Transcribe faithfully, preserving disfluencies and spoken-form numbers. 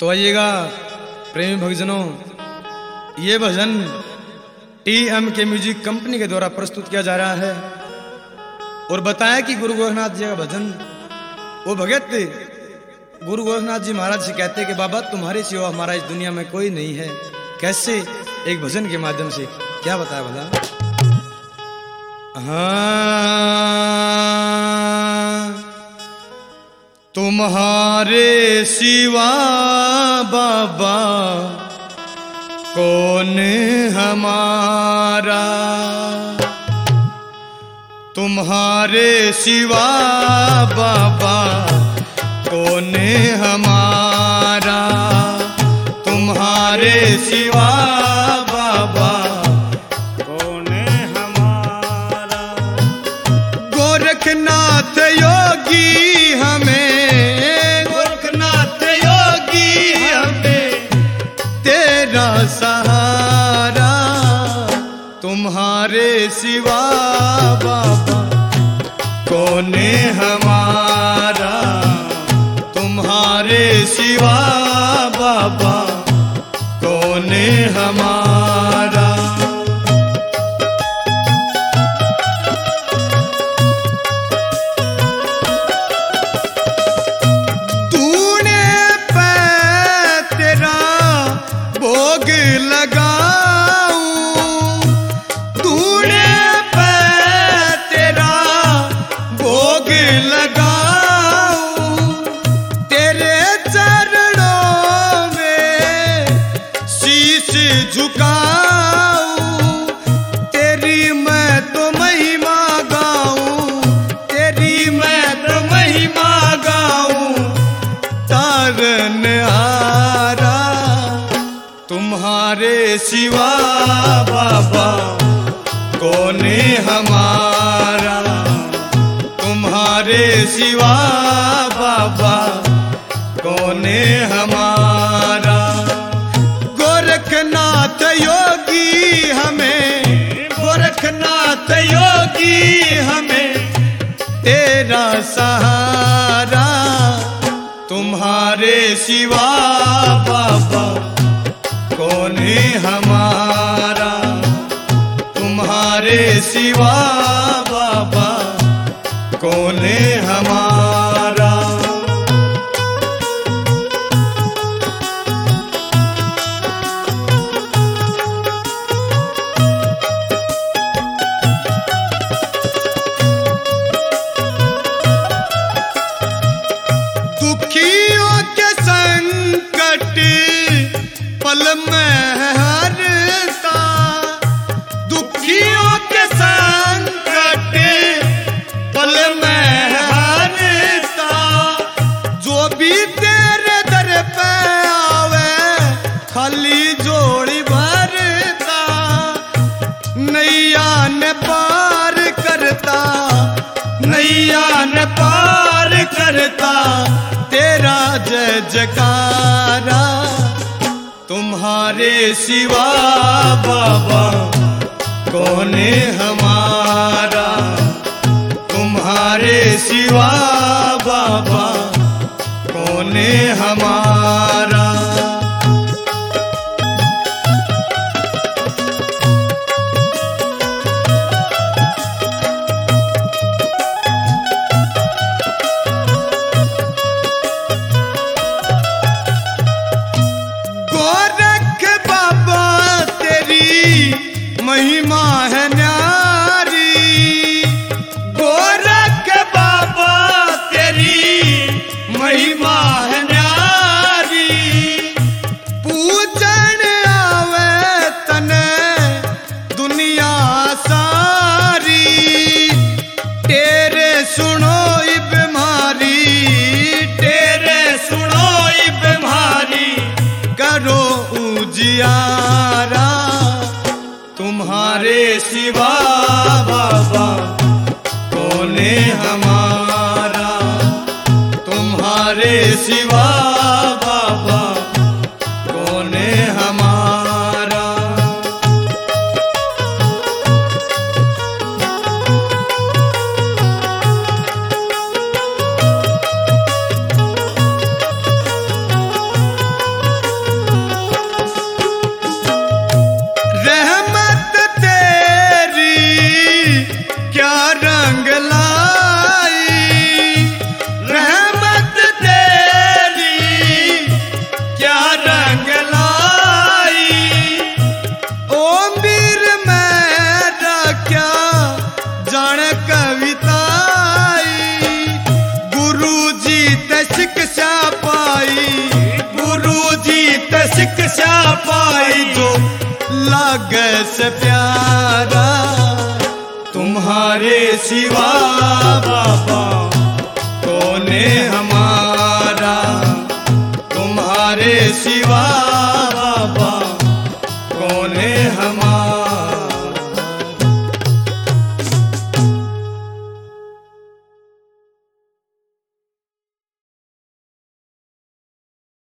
तो आइएगा प्रेमी भक्तजनों, ये भजन टी एम के म्यूजिक कंपनी के द्वारा प्रस्तुत किया जा रहा है। और बताया कि गुरु गोरखनाथ जी का भजन, वो भगत गुरु गोरखनाथ जी महाराज से कहते कि बाबा तुम्हारे सिवा हमारा इस दुनिया में कोई नहीं है। कैसे? एक भजन के माध्यम से। क्या बताया भला? हाँ, तुम्हारे सिवा बाबा कौन हमारा, तुम्हारे सिवा बाबा कौन हमारा, तुम्हारे सिवा बाबा कौन हमारा। गोरखनाथ योगी हमें, गोरखनाथ योगी हमें तेरा सहारा, तुम्हारे सिवा बाबा कौन हमारा, तुम्हारे सिवा बाबा कौन हमारा। तूने पे तेरा भोग लगाऊं, तूने पे तेरा भोग लगाऊं, तेरे चरणों में शीश झुकाऊं, तेरी मैं तो महिमा गाऊं, तेरी मैं तो महिमा गाऊं, तारन हारा, तुम्हारे सिवा बाबा कौन हमारा, तुम्हारे सिवा बाबा कौन हमारा। गोरखनाथ योगी हमें, गोरखनाथ योगी हमें तेरा सहारा, तुम्हारे सिवा बाबा कौन हमारा, तुम्हारे सिवा बाबा कौन हमारा। दुखियों के संकट पल में हरता, दुखियों के संकट पल में हरता, जो भी तेरे दर पे आवे खाली जोड़ी भरता, नैया ने पार करता, नैया ने पार करता, तेरा जय जयकारा, तुम्हारे सिवा बाबा कौन हमारा, तुम्हारे सिवा बाबा कौन हमारा। गोरख बाबा तेरी महिमा है न्यारी, गोरख बाबा तेरी महिमा है न्यारी, पूजन आवे तने दुनिया सारी, तेरे सुनो ई बीमारी, तेरे सुनो ई बीमारी, करो उजियारा, तुम्हारे सिवा बाबा कौन हमारा, तुम्हारे सिवा बाबा कौन हमारा। शिक्षा पाई जो लागे से प्यारा, तुम्हारे सिवा बाबा कौन है हमारा, तुम्हारे सिवा